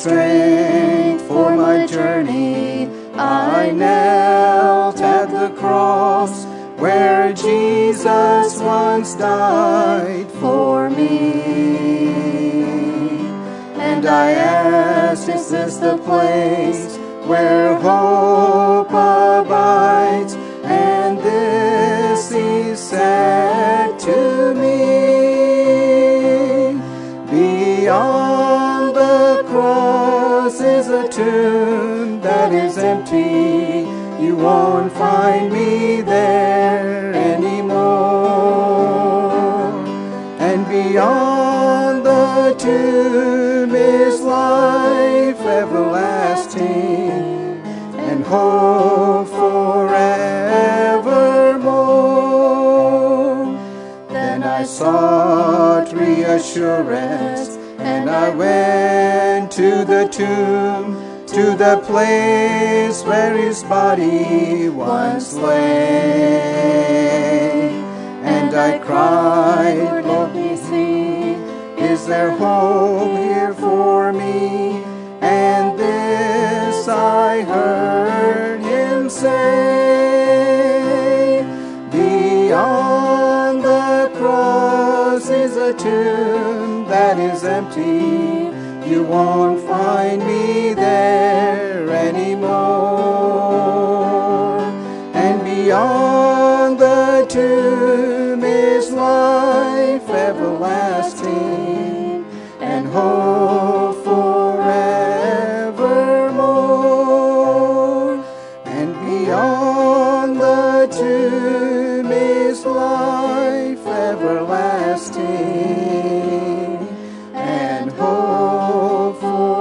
strength for my journey. I knelt at the cross where Jesus once died for me. And I asked, is this the place where hope abides? And this he said to me, beyond the cross is a tomb that is empty. You won't find me there anymore. And beyond the tomb is life everlasting and hope forevermore. Then I sought reassurance, and I went to the tomb, to the place where his body once lay. And I cried, Lord, let me see, is there hope here for me? And this I heard him say, beyond the cross is a tomb that is empty. You won't find me there anymore. And beyond the tomb is life everlasting and hope forevermore. And beyond the tomb is life everlasting and hope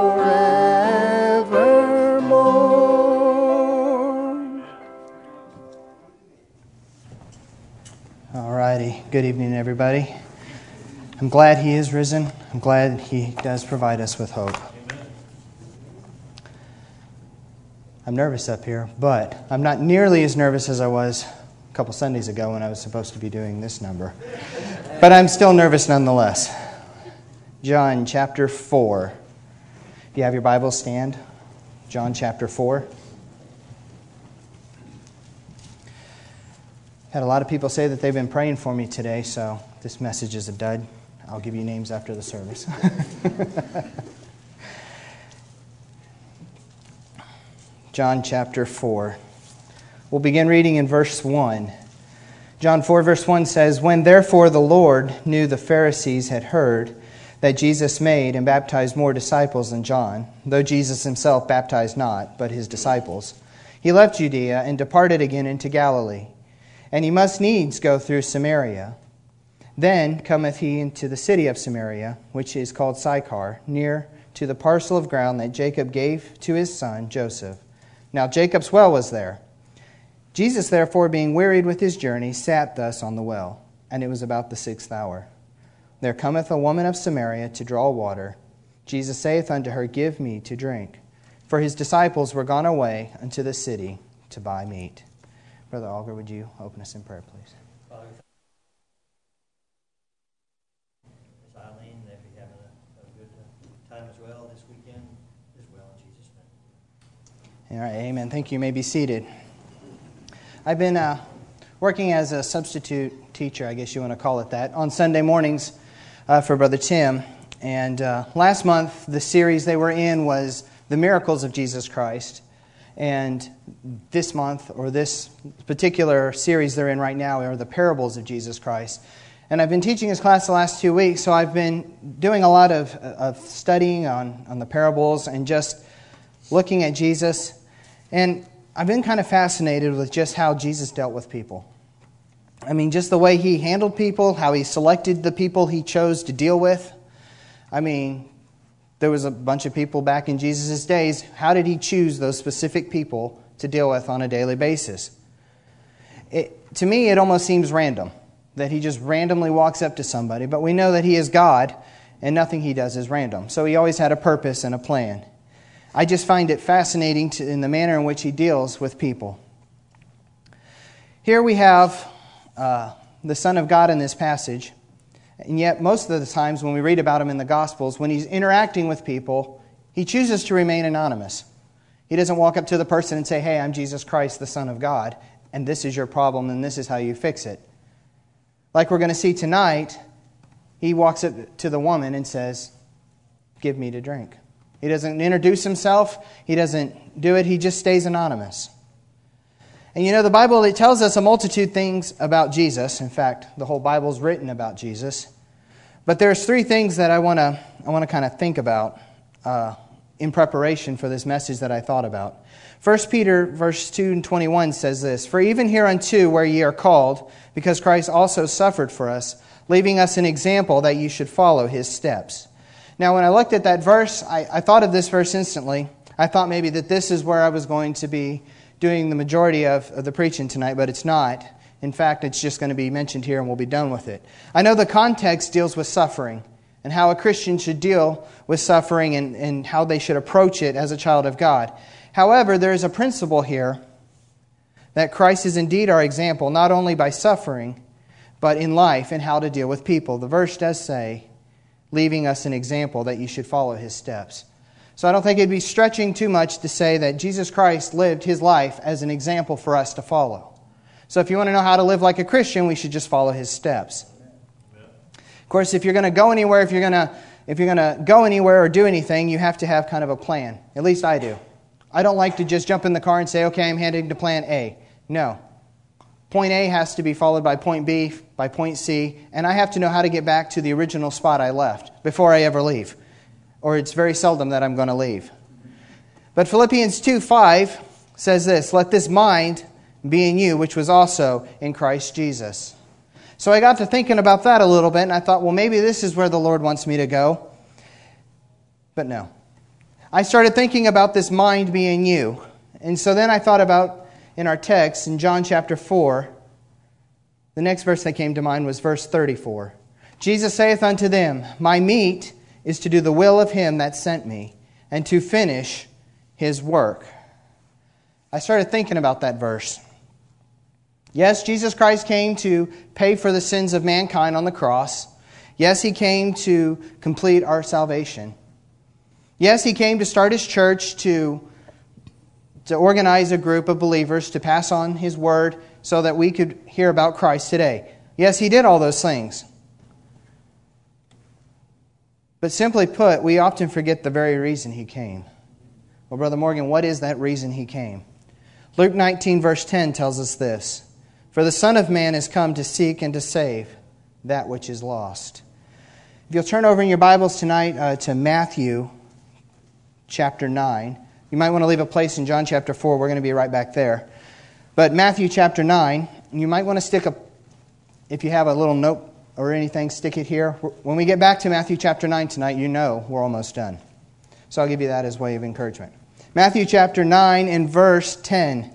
forevermore. All righty. Good evening, everybody. I'm glad he is risen. I'm glad he does provide us with hope. I'm nervous up here, but I'm not nearly as nervous as I was a couple Sundays ago when I was supposed to be doing this number. But I'm still nervous nonetheless. John chapter 4. If you have your Bible, stand. John chapter 4. Had a lot of people say that they've been praying for me today, so this message is a dud. I'll give you names after the service. John chapter 4. We'll begin reading in verse 1. John 4 verse 1 says, when therefore the Lord knew the Pharisees had heard that Jesus made and baptized more disciples than John, though Jesus himself baptized not, but his disciples, he left Judea and departed again into Galilee. And he must needs go through Samaria. Then cometh he into the city of Samaria, which is called Sychar, near to the parcel of ground that Jacob gave to his son Joseph. Now Jacob's well was there. Jesus therefore, being wearied with his journey, sat thus on the well. And it was about the 6th hour. There cometh a woman of Samaria to draw water. Jesus saith unto her, give me to drink. For his disciples were gone away unto the city to buy meat. Brother Auger, would you open us in prayer, please? Father, Miss Eileen, they'll be having a good time as well this weekend as well, in Jesus' name. All right, amen. Thank you. You may be seated. I've been working as a substitute teacher, I guess you want to call it that, on Sunday mornings for Brother Tim. And last month, the series they were in was The Miracles of Jesus Christ. And this month, or this particular series they're in right now, are the Parables of Jesus Christ. And I've been teaching this class the last 2 weeks, so I've been doing a lot of studying on the parables and just looking at Jesus. And I've been kind of fascinated with just how Jesus dealt with people. I mean, just the way he handled people, how he selected the people he chose to deal with. I mean, there was a bunch of people back in Jesus' days. How did he choose those specific people to deal with on a daily basis? To me, it almost seems random, that he just randomly walks up to somebody. But we know that he is God, and nothing he does is random. So he always had a purpose and a plan. I just find it fascinating in the manner in which he deals with people. Here we have the Son of God in this passage. And yet, most of the times when we read about him in the Gospels, when he's interacting with people, He chooses to remain anonymous. He doesn't walk up to the person and say, hey, I'm Jesus Christ, the Son of God, and this is your problem, and this is how you fix it. Like we're going to see tonight, he walks up to the woman and says, give me to drink. He doesn't introduce himself. He doesn't do it. He just stays anonymous. And you know, the Bible, it tells us a multitude of things about Jesus. In fact, the whole Bible is written about Jesus. But there's three things that I want to kind of think about in preparation for this message that I thought about. 1 Peter verse 2 and 21 says this, for even hereunto where ye are called, because Christ also suffered for us, leaving us an example that you should follow his steps. Now, when I looked at that verse, I thought of this verse instantly. I thought maybe that this is where I was going to be doing the majority of the preaching tonight, but it's not. In fact, it's just going to be mentioned here and we'll be done with it. I know the context deals with suffering and how a Christian should deal with suffering and how they should approach it as a child of God. However, there is a principle here that Christ is indeed our example, not only by suffering, but in life and how to deal with people. The verse does say, leaving us an example that you should follow his steps. So I don't think it'd be stretching too much to say that Jesus Christ lived his life as an example for us to follow. So if you want to know how to live like a Christian, we should just follow his steps. Of course, if you're going to go anywhere, if you're going to go anywhere or do anything, you have to have kind of a plan. At least I do. I don't like to just jump in the car and say, okay, I'm heading to plan A. No. Point A has to be followed by point B, by point C, and I have to know how to get back to the original spot I left before I ever leave. Or it's very seldom that I'm going to leave. But Philippians 2:5 says this, let this mind be in you, which was also in Christ Jesus. So I got to thinking about that a little bit, and I thought, well, maybe this is where the Lord wants me to go. But no. I started thinking about this mind being you. And so then I thought about, in our text, in John chapter 4, the next verse that came to mind was verse 34. Jesus saith unto them, my meat is to do the will of him that sent me, and to finish his work. I started thinking about that verse. Yes, Jesus Christ came to pay for the sins of mankind on the cross. Yes, he came to complete our salvation. Yes, he came to start his church, to organize a group of believers, to pass on his word so that we could hear about Christ today. Yes, he did all those things. But simply put, we often forget the very reason he came. Well, Brother Morgan, what is that reason he came? Luke 19 verse 10 tells us this. For the Son of Man is come to seek and to save that which is lost. If you'll turn over in your Bibles tonight to Matthew chapter 9. You might want to leave a place in John chapter 4. We're going to be right back there. But Matthew chapter 9, you might want to stick if you have a little note or anything, stick it here. When we get back to Matthew chapter 9 tonight, you know we're almost done. So I'll give you that as way of encouragement. Matthew chapter 9 and verse 10.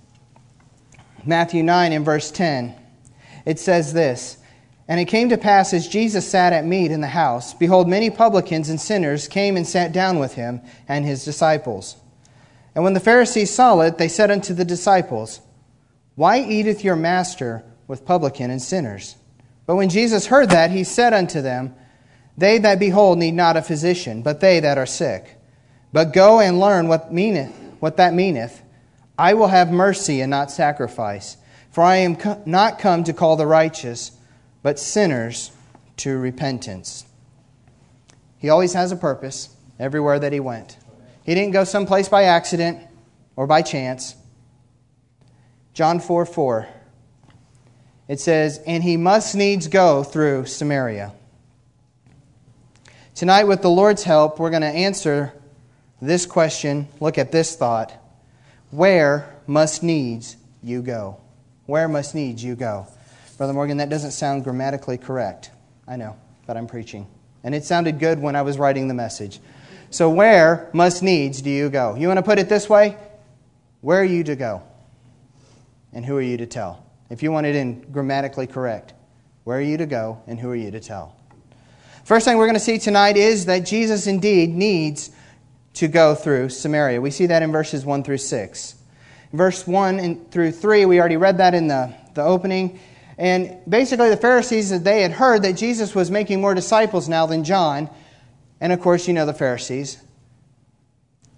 Matthew 9 and verse 10. It says this, and it came to pass as Jesus sat at meat in the house, behold, many publicans and sinners came and sat down with him and his disciples. And when the Pharisees saw it, they said unto the disciples, why eateth your master with publicans and sinners? But when Jesus heard that, he said unto them, they that behold need not a physician, but they that are sick. But go and learn what that meaneth. I will have mercy and not sacrifice. For I am not come to call the righteous, but sinners to repentance. He always has a purpose everywhere that he went. He didn't go someplace by accident or by chance. John 4:4. It says, and he must needs go through Samaria. Tonight, with the Lord's help, we're going to answer this question. Look at this thought. Where must needs you go? Where must needs you go? Brother Morgan, that doesn't sound grammatically correct. I know, but I'm preaching. And it sounded good when I was writing the message. So where must needs do you go? You want to put it this way? Where are you to go? And who are you to tell? If you want it in grammatically correct, where are you to go and who are you to tell? First thing we're going to see tonight is that Jesus indeed needs to go through Samaria. We see that in verses 1 through 6. Verse 1 through 3, we already read that in the opening. And basically the Pharisees, they had heard that Jesus was making more disciples now than John. And of course, you know the Pharisees.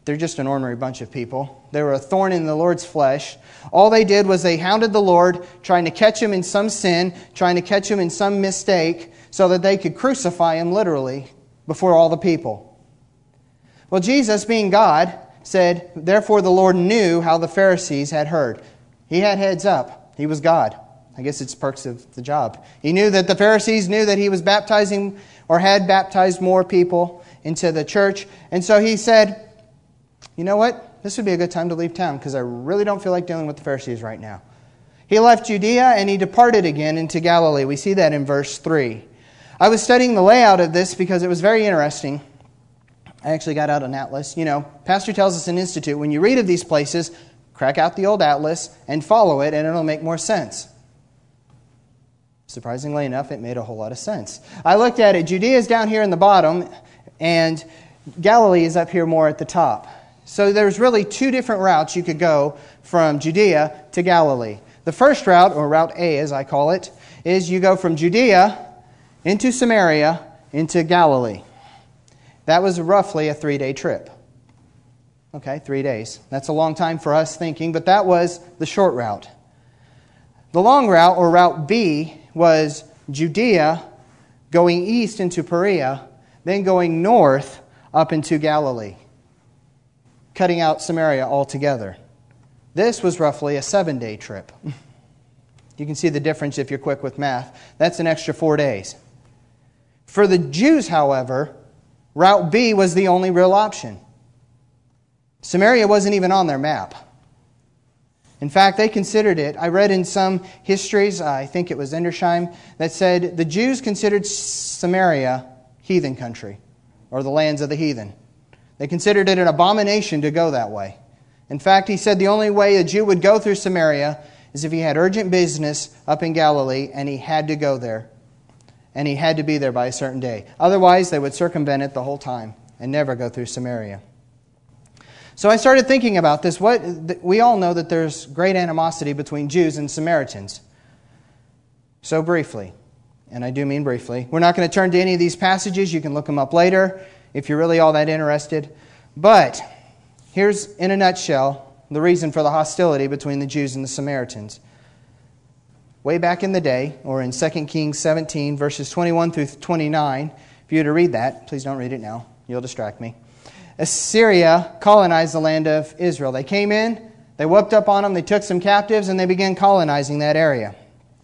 They're just an ordinary bunch of people. They were a thorn in the Lord's flesh. All they did was they hounded the Lord, trying to catch Him in some sin, trying to catch Him in some mistake, so that they could crucify Him literally before all the people. Well, Jesus, being God, said, therefore the Lord knew how the Pharisees had heard. He had heads up. He was God. I guess it's perks of the job. He knew that the Pharisees knew that He was baptizing or had baptized more people into the church. And so He said, you know what? This would be a good time to leave town because I really don't feel like dealing with the Pharisees right now. He left Judea and He departed again into Galilee. We see that in verse 3. I was studying the layout of this because it was very interesting. I actually got out an atlas. You know, Pastor tells us in Institute, when you read of these places, crack out the old atlas and follow it and it'll make more sense. Surprisingly enough, it made a whole lot of sense. I looked at it. Judea is down here in the bottom and Galilee is up here more at the top. So there's really two different routes you could go from Judea to Galilee. The first route, or Route A as I call it, is you go from Judea into Samaria into Galilee. That was roughly a 3-day trip. Okay, 3 days. That's a long time for us thinking, but that was the short route. The long route, or Route B, was Judea going east into Perea, then going north up into Galilee, cutting out Samaria altogether. This was roughly a 7-day trip. You can see the difference if you're quick with math. That's an extra 4 days. For the Jews, however, Route B was the only real option. Samaria wasn't even on their map. In fact, they considered it. I read in some histories, I think it was Endersheim, that said the Jews considered Samaria heathen country, or the lands of the heathen. They considered it an abomination to go that way. In fact, he said the only way a Jew would go through Samaria is if he had urgent business up in Galilee and he had to go there. And he had to be there by a certain day. Otherwise, they would circumvent it the whole time and never go through Samaria. So I started thinking about this. We all know that there's great animosity between Jews and Samaritans. So briefly, and I do mean briefly, we're not going to turn to any of these passages. You can look them up later if you're really all that interested. But here's, in a nutshell, the reason for the hostility between the Jews and the Samaritans. Way back in the day, or in 2 Kings 17, verses 21 through 29, if you were to read that, please don't read it now, you'll distract me. Assyria colonized the land of Israel. They came in, they whooped up on them, they took some captives, and they began colonizing that area.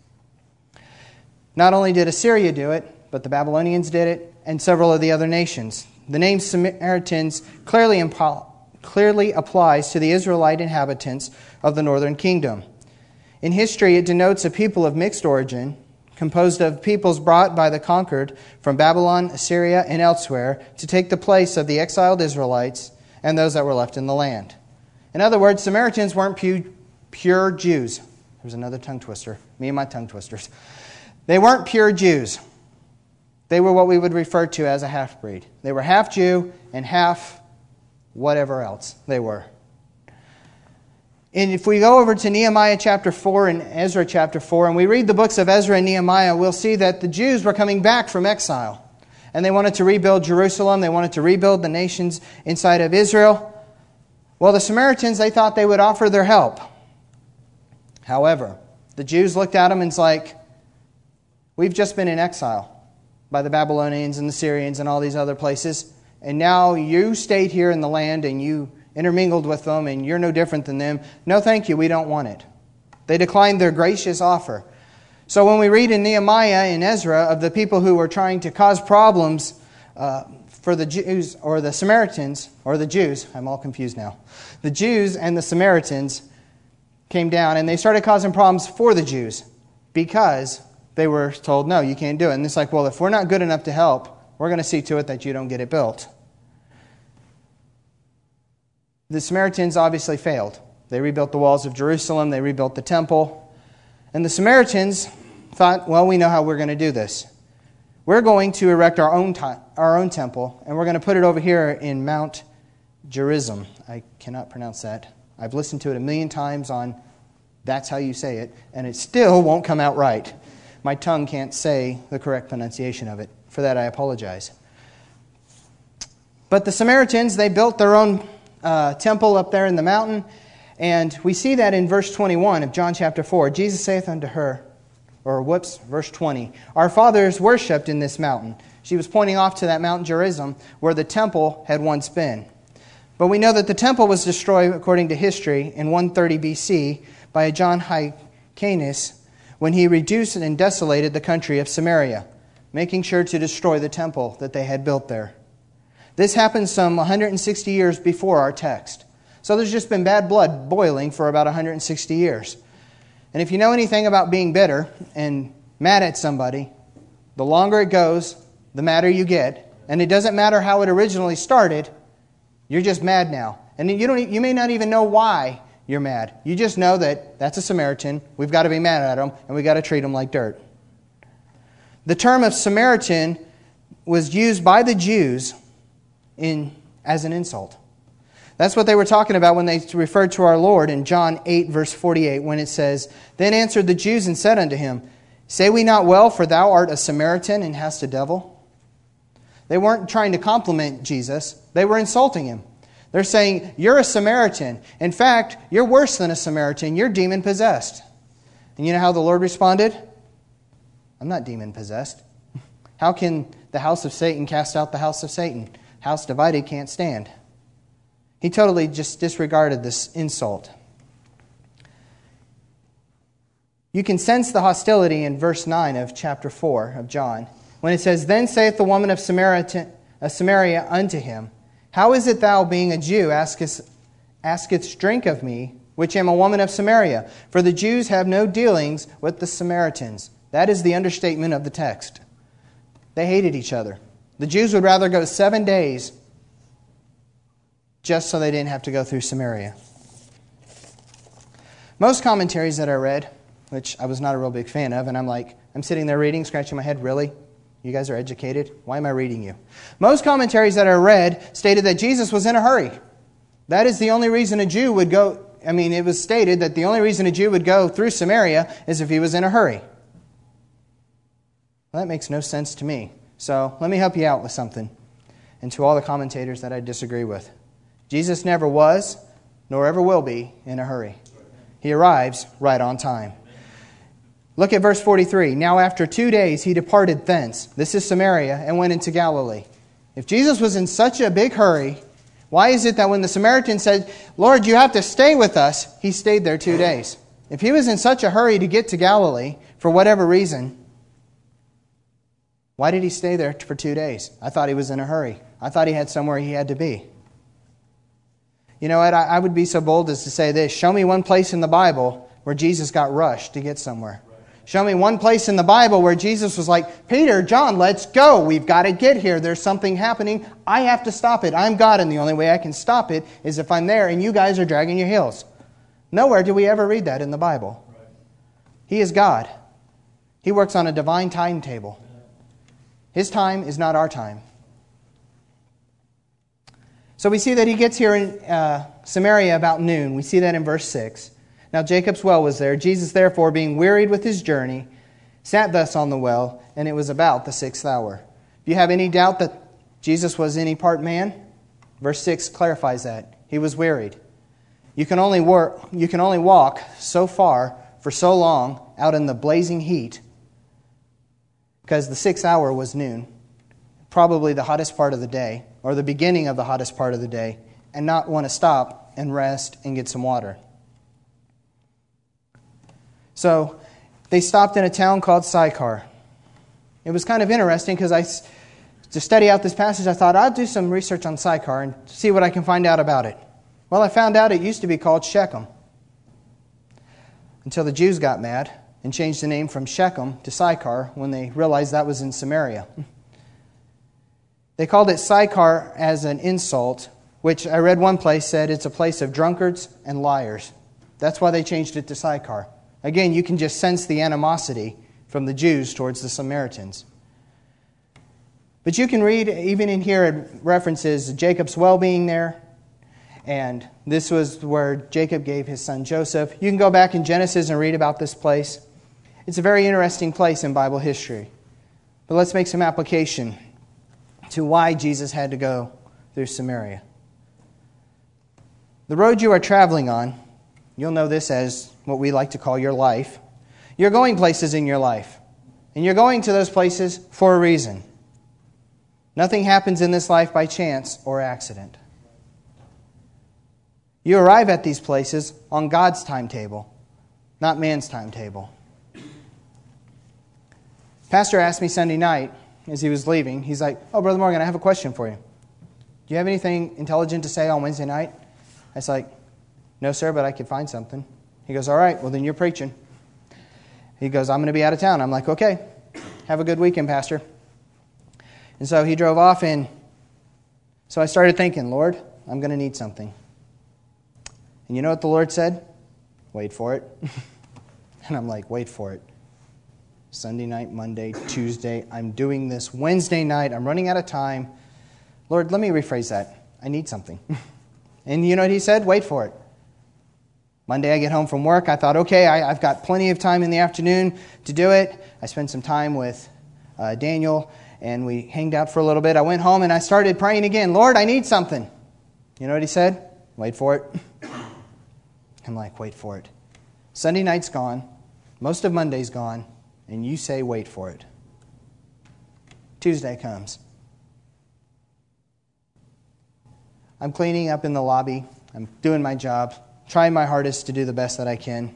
Not only did Assyria do it, but the Babylonians did it, and several of the other nations. The name Samaritans clearly applies to the Israelite inhabitants of the northern kingdom. In history, it denotes a people of mixed origin, composed of peoples brought by the conquered from Babylon, Assyria, and elsewhere to take the place of the exiled Israelites and those that were left in the land. In other words, Samaritans weren't pure Jews. There's another tongue twister. Me and my tongue twisters. They weren't pure Jews. They were what we would refer to as a half-breed. They were half Jew and half whatever else they were. And if we go over to Nehemiah chapter 4 and Ezra chapter 4, and we read the books of Ezra and Nehemiah, we'll see that the Jews were coming back from exile. And they wanted to rebuild Jerusalem. They wanted to rebuild the nations inside of Israel. Well, the Samaritans, they thought they would offer their help. However, the Jews looked at them and it's like, we've just been in exile by the Babylonians and the Syrians and all these other places. And now you stayed here in the land and you intermingled with them and you're no different than them. No, thank you. We don't want it. They declined their gracious offer. So when we read in Nehemiah and Ezra of the people who were trying to cause problems for the Jews or the Samaritans, or the Jews, I'm all confused now. The Jews and the Samaritans came down and they started causing problems for the Jews because they were told, no, you can't do it. And it's like, well, if we're not good enough to help, we're going to see to it that you don't get it built. The Samaritans obviously failed. They rebuilt the walls of Jerusalem. They rebuilt the temple. And the Samaritans thought, well, we know how we're going to do this. We're going to erect our own temple, and we're going to put it over here in Mount Gerizim. I cannot pronounce that. I've listened to it 1,000,000 times on that's how you say it, and it still won't come out right. My tongue can't say the correct pronunciation of it. For that, I apologize. But the Samaritans, they built their own temple up there in the mountain. And we see that in verse 21 of John chapter 4. Jesus saith unto her, verse 20, Our fathers worshipped in this mountain. She was pointing off to that Mount Gerizim where the temple had once been. But we know that the temple was destroyed, according to history, in 130 BC by John Hyrcanus when he reduced and desolated the country of Samaria, making sure to destroy the temple that they had built there. This happened some 160 years before our text. So there's just been bad blood boiling for about 160 years. And if you know anything about being bitter and mad at somebody, the longer it goes, the madder you get. And it doesn't matter how it originally started, you're just mad now. And you may not even know why you're mad. You just know that that's a Samaritan, we've got to be mad at him, and we've got to treat him like dirt. The term of Samaritan was used by the Jews as an insult. That's what they were talking about when they referred to our Lord in John 8, verse 48, when it says, Then answered the Jews and said unto him, Say we not well, for thou art a Samaritan and hast a devil? They weren't trying to compliment Jesus. They were insulting him. They're saying, You're a Samaritan. In fact, you're worse than a Samaritan. You're demon-possessed. And you know how the Lord responded? I'm not demon-possessed. How can the house of Satan cast out the house of Satan? House divided can't stand. He totally just disregarded this insult. You can sense the hostility in verse 9 of chapter 4 of John, when it says, Then saith the woman of Samaria unto him, How is it thou, being a Jew, askest drink of me, which am a woman of Samaria? For the Jews have no dealings with the Samaritans. That is the understatement of the text. They hated each other. The Jews would rather go 7 days just so they didn't have to go through Samaria. Most commentaries that I read, which I was not a real big fan of, and I'm sitting there reading, scratching my head, really? You guys are educated? Why am I reading you? Most commentaries that I read stated that Jesus was in a hurry. That is the only reason a Jew would go, it was stated that the only reason a Jew would go through Samaria is if he was in a hurry. Well, that makes no sense to me. So let me help you out with something. And to all the commentators that I disagree with. Jesus never was, nor ever will be, in a hurry. He arrives right on time. Look at verse 43. Now after 2 days he departed thence, this is Samaria, and went into Galilee. If Jesus was in such a big hurry, why is it that when the Samaritan said, Lord, you have to stay with us, he stayed there 2 days? If he was in such a hurry to get to Galilee, for whatever reason, why did he stay there for 2 days? I thought he was in a hurry. I thought he had somewhere he had to be. You know what? I would be so bold as to say this. Show me one place in the Bible where Jesus got rushed to get somewhere. Show me one place in the Bible where Jesus was like, Peter, John, let's go. We've got to get here. There's something happening. I have to stop it. I'm God, and the only way I can stop it is if I'm there and you guys are dragging your heels. Nowhere do we ever read that in the Bible. He is God. He works on a divine timetable. His time is not our time. So we see that he gets here in Samaria about noon. We see that in verse 6. Now Jacob's well was there. Jesus, therefore, being wearied with his journey, sat thus on the well, and it was about the 6th hour. If you have any doubt that Jesus was any part man, verse 6 clarifies that. He was wearied. You can only walk so far for so long out in the blazing heat, because the 6th hour was noon, probably the hottest part of the day, or the beginning of the hottest part of the day, and not want to stop and rest and get some water. So they stopped in a town called Sychar. It was kind of interesting because to study out this passage, I thought I'll do some research on Sychar and see what I can find out about it. Well, I found out it used to be called Shechem, until the Jews got mad and changed the name from Shechem to Sychar when they realized that was in Samaria. They called it Sychar as an insult, which I read one place said it's a place of drunkards and liars. That's why they changed it to Sychar. Again, you can just sense the animosity from the Jews towards the Samaritans. But you can read, even in here, it references Jacob's well being there. And this was where Jacob gave his son Joseph. You can go back in Genesis and read about this place. It's a very interesting place in Bible history. But let's make some application to why Jesus had to go through Samaria. The road you are traveling on, you'll know this as what we like to call your life. You're going places in your life. And you're going to those places for a reason. Nothing happens in this life by chance or accident. You arrive at these places on God's timetable, not man's timetable. Pastor asked me Sunday night as he was leaving, he's like, "Oh, Brother Morgan, I have a question for you. Do you have anything intelligent to say on Wednesday night?" I was like, "No, sir, but I could find something." He goes, "All right, well, then you're preaching." He goes, "I'm going to be out of town." I'm like, "Okay, have a good weekend, Pastor." And so he drove off, and so I started thinking, "Lord, I'm going to need something." And you know what the Lord said? "Wait for it." And I'm like, "Wait for it." Sunday night, Monday, Tuesday, I'm doing this. Wednesday night, I'm running out of time. Lord, let me rephrase that. I need something. And you know what he said? "Wait for it." Monday I get home from work. I thought, okay, I've got plenty of time in the afternoon to do it. I spent some time with Daniel, and we hanged out for a little bit. I went home and I started praying again. "Lord, I need something." You know what he said? "Wait for it." I'm like, "Wait for it." Sunday night's gone. Most of Monday's gone. And you say, "Wait for it." Tuesday comes. I'm cleaning up in the lobby. I'm doing my job, trying my hardest to do the best that I can.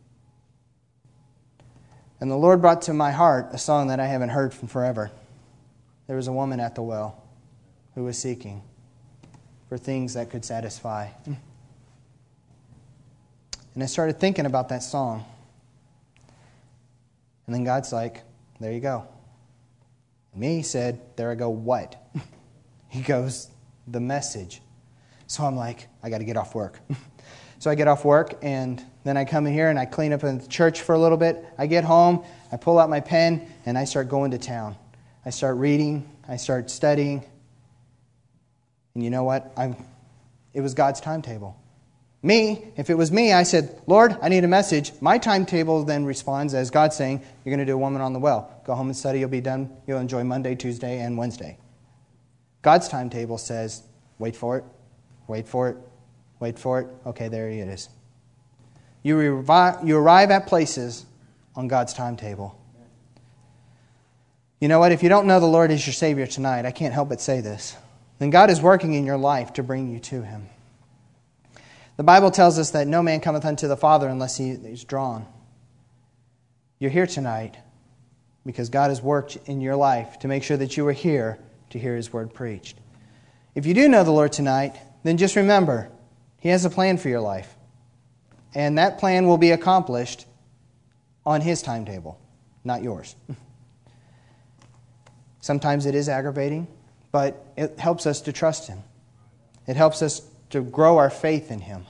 And the Lord brought to my heart a song that I haven't heard from forever. There was a woman at the well who was seeking for things that could satisfy. And I started thinking about that song. And then God's like, "There you go." Me, he said, "There I go, what?" He goes, "The message." So I'm like, I got to get off work. So I get off work, and then I come in here and I clean up in the church for a little bit. I get home, I pull out my pen, and I start going to town. I start reading, I start studying. And you know what? It was God's timetable. Me, if it was me, I said, "Lord, I need a message." My timetable then responds as God saying, "You're going to do a woman on the well. Go home and study, you'll be done. You'll enjoy Monday, Tuesday, and Wednesday." God's timetable says, "Wait for it, wait for it, wait for it." Okay, there it is. You arrive at places on God's timetable. You know what? If you don't know the Lord as your Savior tonight, I can't help but say this. Then God is working in your life to bring you to Him. The Bible tells us that no man cometh unto the Father unless he is drawn. You're here tonight because God has worked in your life to make sure that you are here to hear His word preached. If you do know the Lord tonight, then just remember, He has a plan for your life. And that plan will be accomplished on His timetable, not yours. Sometimes it is aggravating, but it helps us to trust Him. It helps us to grow our faith in Him.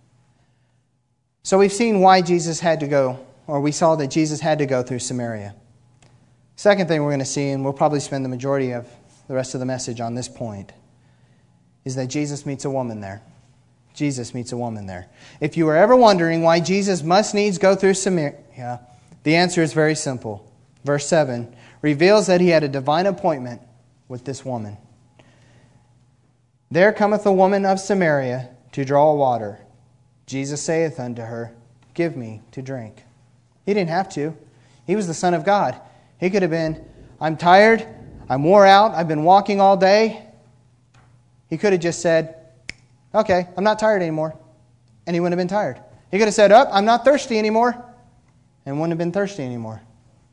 So we've seen why Jesus had to go, or we saw that Jesus had to go through Samaria. Second thing we're going to see, and we'll probably spend the majority of the rest of the message on this point, is that Jesus meets a woman there. Jesus meets a woman there. If you were ever wondering why Jesus must needs go through Samaria, the answer is very simple. Verse 7 reveals that He had a divine appointment with this woman. "There cometh a woman of Samaria to draw water. Jesus saith unto her, Give me to drink." He didn't have to. He was the Son of God. He could have been, "I'm tired, I'm wore out, I've been walking all day." He could have just said, "Okay, I'm not tired anymore." And He wouldn't have been tired. He could have said, "Oh, I'm not thirsty anymore." And wouldn't have been thirsty anymore.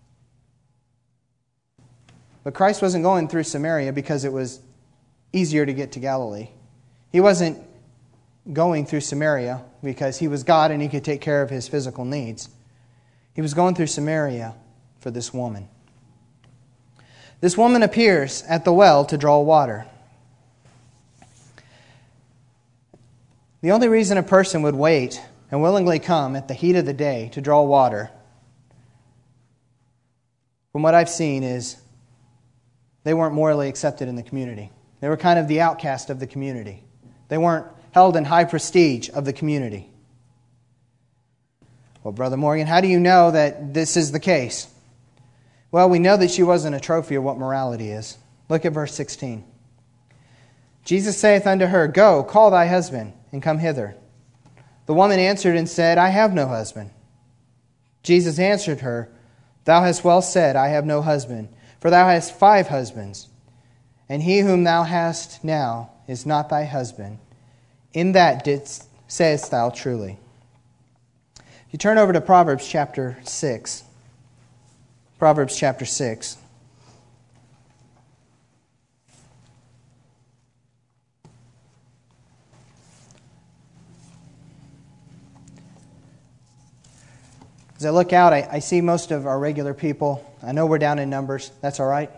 But Christ wasn't going through Samaria because it was easier to get to Galilee. He wasn't going through Samaria because He was God and He could take care of His physical needs. He was going through Samaria for this woman. This woman appears at the well to draw water. The only reason a person would wait and willingly come at the heat of the day to draw water, from what I've seen, is they weren't morally accepted in the community. They were kind of the outcast of the community. They weren't held in high prestige of the community. Well, Brother Morgan, how do you know that this is the case? Well, we know that she wasn't a trophy of what morality is. Look at verse 16. Jesus saith unto her, Go, call thy husband, and come hither. The woman answered and said, I have no husband. Jesus answered her, Thou hast well said, I have no husband, for thou hast 5 husbands, and he whom thou hast now is not thy husband. In that sayest thou truly. If you turn over to Proverbs chapter 6. Proverbs chapter 6. As I look out, I see most of our regular people. I know we're down in numbers. That's all right.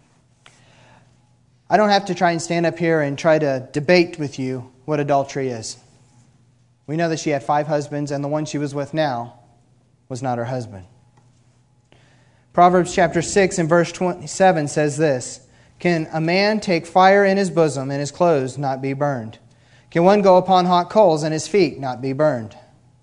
I don't have to try and stand up here and try to debate with you what adultery is. We know that she had 5 husbands, and the one she was with now was not her husband. Proverbs chapter 6 and verse 27 says this, Can a man take fire in his bosom and his clothes not be burned? Can one go upon hot coals and his feet not be burned?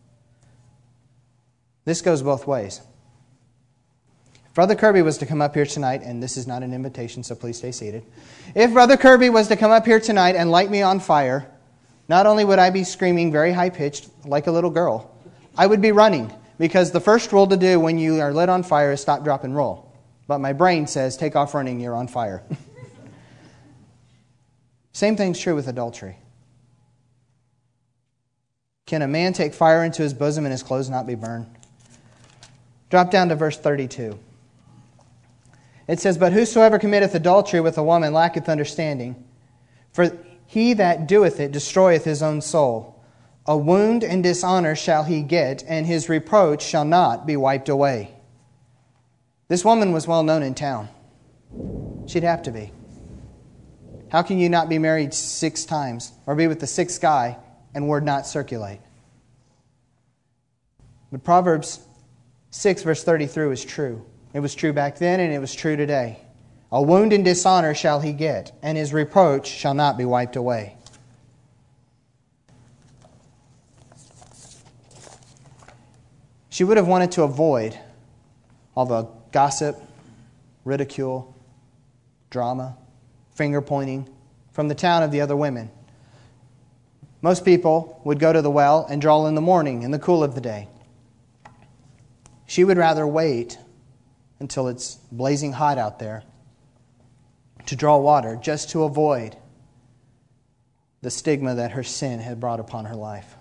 This goes both ways. If Brother Kirby was to come up here tonight, and this is not an invitation, so please stay seated. If Brother Kirby was to come up here tonight and light me on fire, not only would I be screaming very high-pitched like a little girl, I would be running, because the first rule to do when you are lit on fire is stop, drop, and roll. But my brain says, take off running, you're on fire. Same thing's true with adultery. Can a man take fire into his bosom and his clothes not be burned? Drop down to verse 32. It says, But whosoever committeth adultery with a woman lacketh understanding, for he that doeth it destroyeth his own soul. A wound and dishonor shall he get, and his reproach shall not be wiped away. This woman was well known in town. She'd have to be. How can you not be married 6 times, or be with the 6th guy, and word not circulate? But Proverbs 6 verse 33 is true. It was true back then, and it was true today. A wound and dishonor shall he get, and his reproach shall not be wiped away. She would have wanted to avoid all the gossip, ridicule, drama, finger-pointing from the town of the other women. Most people would go to the well and draw in the morning in the cool of the day. She would rather wait until it's blazing hot out there to draw water, just to avoid the stigma that her sin had brought upon her life.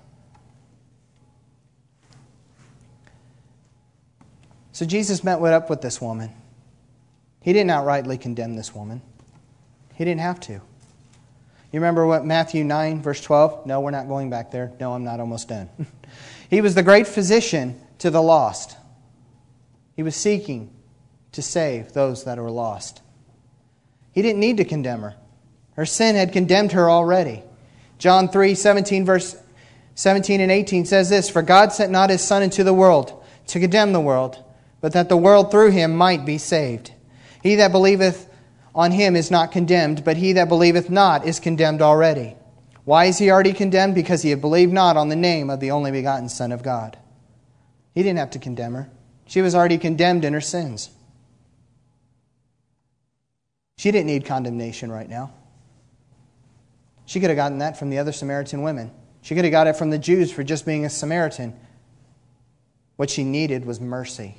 So Jesus met up with this woman. He didn't outrightly condemn this woman. He didn't have to. You remember what Matthew 9, verse 12? No, we're not going back there. No, I'm not almost done. He was the great physician to the lost. He was seeking to save those that were lost. He didn't need to condemn her. Her sin had condemned her already. John 3, 17 verse 17 and 18 says this, For God sent not His Son into the world to condemn the world, but that the world through Him might be saved. He that believeth on Him is not condemned, but he that believeth not is condemned already. Why is he already condemned? Because he had believed not on the name of the only begotten Son of God. He didn't have to condemn her. She was already condemned in her sins. She didn't need condemnation right now. She could have gotten that from the other Samaritan women. She could have got it from the Jews for just being a Samaritan. What she needed was mercy.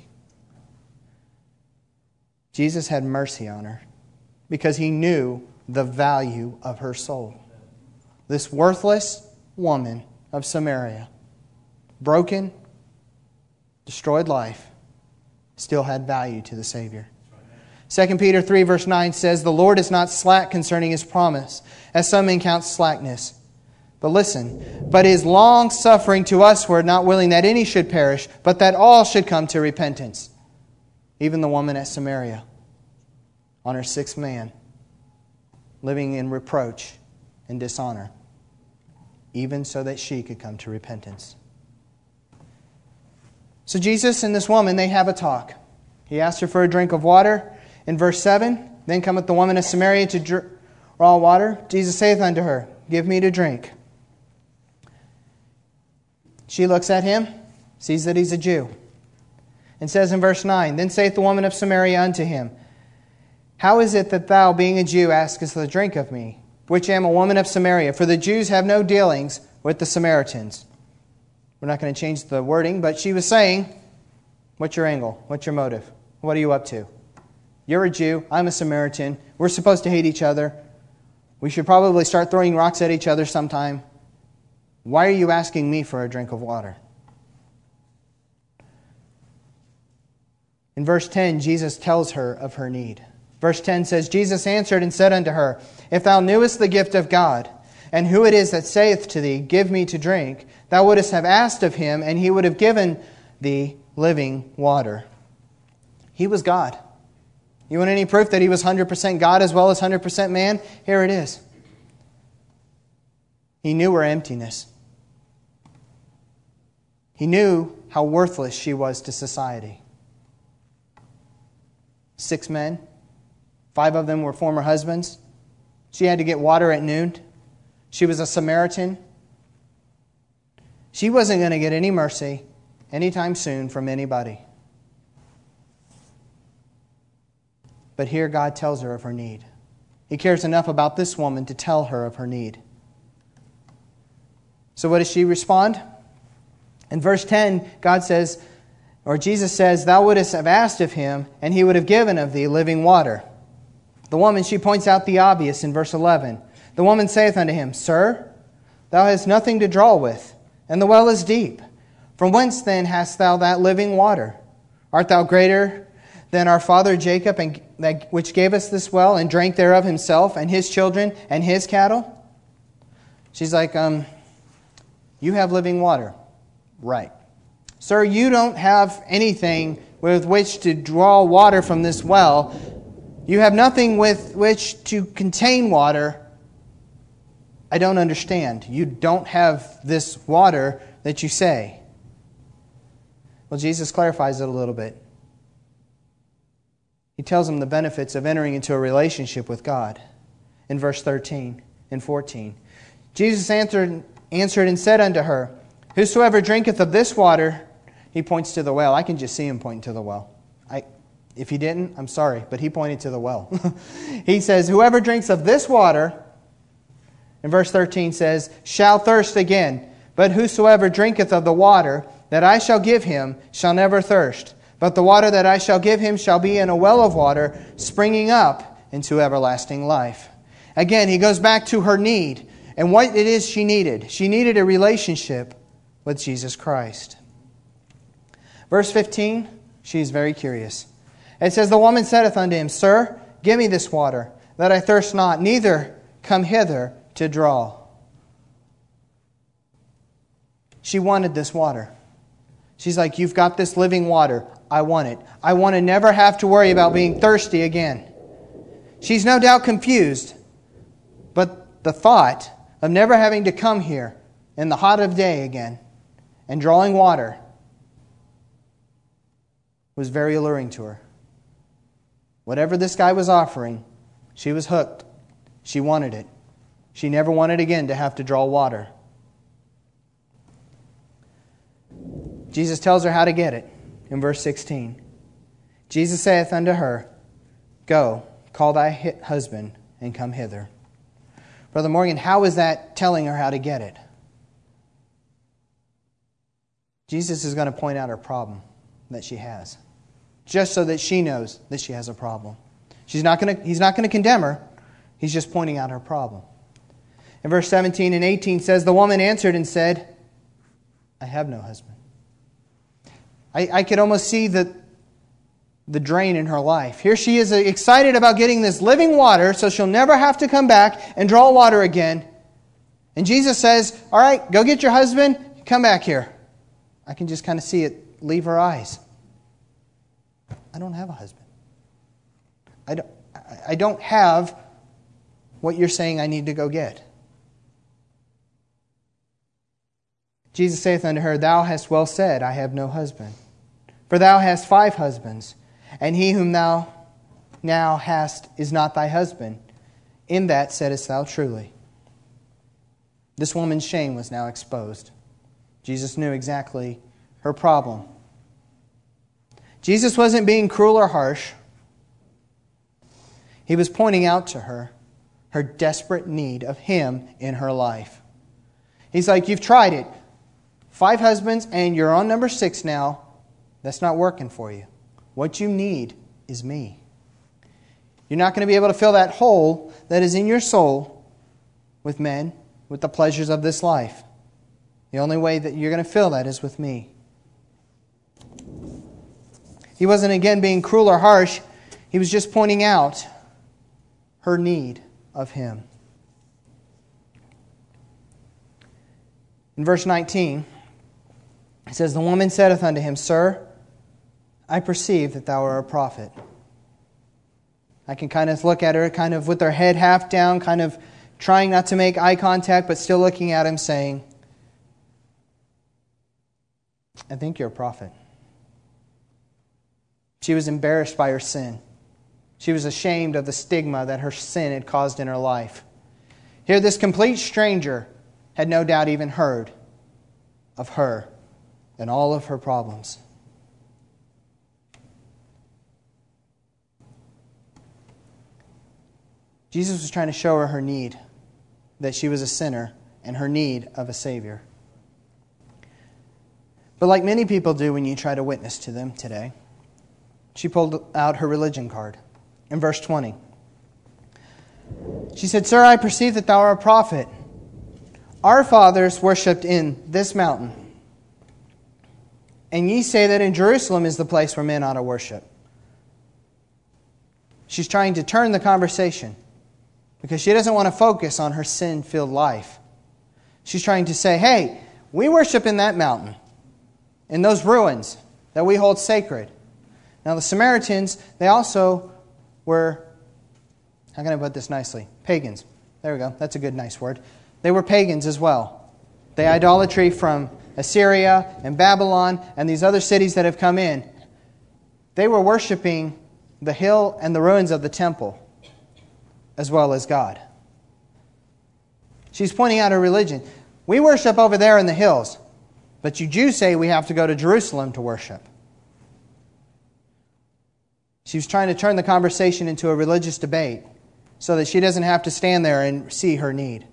Jesus had mercy on her because He knew the value of her soul. This worthless woman of Samaria, broken, destroyed life, still had value to the Savior. 2 Peter 3 verse 9 says, The Lord is not slack concerning His promise, as some men count slackness. But listen, but is long-suffering to usward, not willing that any should perish, but that all should come to repentance. Even the woman at Samaria, on her 6th man, living in reproach and dishonor, even so that she could come to repentance. So Jesus and this woman, they have a talk. He asks her for a drink of water. In verse 7, Then cometh the woman of Samaria to draw water. Jesus saith unto her, Give me to drink. She looks at him, sees that he's a Jew, and says in verse 9, Then saith the woman of Samaria unto him, How is it that thou, being a Jew, askest the drink of me, which am a woman of Samaria? For the Jews have no dealings with the Samaritans. We're not going to change the wording, but she was saying, what's your angle? What's your motive? What are you up to? You're a Jew. I'm a Samaritan. We're supposed to hate each other. We should probably start throwing rocks at each other sometime. Why are you asking me for a drink of water? In verse 10, Jesus tells her of her need. Verse 10 says, Jesus answered and said unto her, If thou knewest the gift of God, and who it is that saith to thee, Give me to drink, thou wouldest have asked of him, and he would have given thee living water. He was God. You want any proof that he was 100% God as well as 100% man? Here it is. He knew her emptiness. He knew how worthless she was to society. 6 men, 5 of them were former husbands. She had to get water at noon. She was a Samaritan. She wasn't going to get any mercy anytime soon from anybody. But here God tells her of her need. He cares enough about this woman to tell her of her need. So what does she respond? In verse 10, God says, or Jesus says, Thou wouldest have asked of him, and he would have given of thee living water. The woman, she points out the obvious in verse 11. The woman saith unto him, Sir, thou hast nothing to draw with, and the well is deep. From whence then hast thou that living water? Art thou greater than our father Jacob, which gave us this well, and drank thereof himself, and his children, and his cattle? She's like, you have living water. Right. Sir, you don't have anything with which to draw water from this well. You have nothing with which to contain water. I don't understand. You don't have this water that you say. Well, Jesus clarifies it a little bit. He tells them the benefits of entering into a relationship with God in verse 13 and 14. Jesus answered and said unto her, Whosoever drinketh of this water, he points to the well. I can just see him pointing to the well. If he didn't, I'm sorry, but he pointed to the well. He says, Whoever drinks of this water, in verse 13 says, shall thirst again. But whosoever drinketh of the water that I shall give him shall never thirst. But the water that I shall give him shall be in a well of water, springing up into everlasting life. Again, he goes back to her need and what it is she needed. She needed a relationship with Jesus Christ. Verse 15, she's very curious. It says, The woman saith unto him, Sir, give me this water, that I thirst not, neither come hither to draw. She wanted this water. She's like, You've got this living water. I want it. I want to never have to worry about being thirsty again. She's no doubt confused, but the thought of never having to come here in the hot of day again and drawing water was very alluring to her. Whatever this guy was offering, she was hooked. She wanted it. She never wanted again to have to draw water. Jesus tells her how to get it in verse 16. Jesus saith unto her, Go, call thy husband, and come hither. Brother Morgan, how is that telling her how to get it? Jesus is going to point out her problem that she has, just so that she knows that she has a problem. He's not going to condemn her. He's just pointing out her problem. In verse 17 and 18 says, The woman answered and said, I have no husband. I could almost see the drain in her life. Here she is excited about getting this living water so she'll never have to come back and draw water again. And Jesus says, All right, go get your husband, come back here. I can just kind of see it leave her eyes. I don't have a husband. I don't have what you're saying I need to go get. Jesus saith unto her, Thou hast well said, I have no husband. For thou hast 5 husbands, and he whom thou now hast is not thy husband. In that saidst thou truly. This woman's shame was now exposed. Jesus knew exactly her problem. Jesus wasn't being cruel or harsh. He was pointing out to her her desperate need of Him in her life. He's like, You've tried it. 5 husbands and you're on number 6 now, that's not working for you. What you need is me. You're not going to be able to fill that hole that is in your soul with men, with the pleasures of this life. The only way that you're going to fill that is with me. He wasn't again being cruel or harsh. He was just pointing out her need of Him. In verse 19, it says, "The woman saith unto him, Sir, I perceive that thou art a prophet." I can kind of look at her kind of with her head half down, kind of trying not to make eye contact, but still looking at him saying, "I think you're a prophet." She was embarrassed by her sin. She was ashamed of the stigma that her sin had caused in her life. Here, this complete stranger had no doubt even heard of her and all of her problems. Jesus was trying to show her need, that she was a sinner and her need of a Savior. But like many people do when you try to witness to them today, she pulled out her religion card. In verse 20, she said, "Sir, I perceive that thou art a prophet. Our fathers worshipped in this mountain, and ye say that in Jerusalem is the place where men ought to worship." She's trying to turn the conversation because she doesn't want to focus on her sin-filled life. She's trying to say, hey, we worship in that mountain, in those ruins that we hold sacred. Now the Samaritans, they also were, how can I put this nicely? Pagans. There we go. That's a good, nice word. They were pagans as well. The idolatry from Assyria and Babylon and these other cities that have come in, they were worshiping the hill and the ruins of the temple as well as God. She's pointing out her religion. We worship over there in the hills, but you Jews say we have to go to Jerusalem to worship. She was trying to turn the conversation into a religious debate so that she doesn't have to stand there and see her need.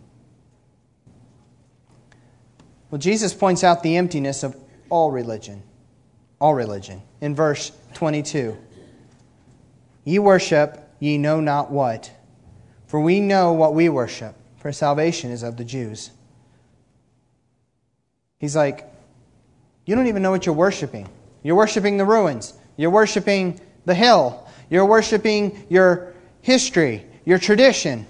Well, Jesus points out the emptiness of all religion. All religion. In verse 22. "Ye worship, ye know not what. For we know what we worship, for salvation is of the Jews." He's like, you don't even know what you're worshiping. You're worshiping the ruins. You're worshiping the hill. You're worshiping your history, your tradition.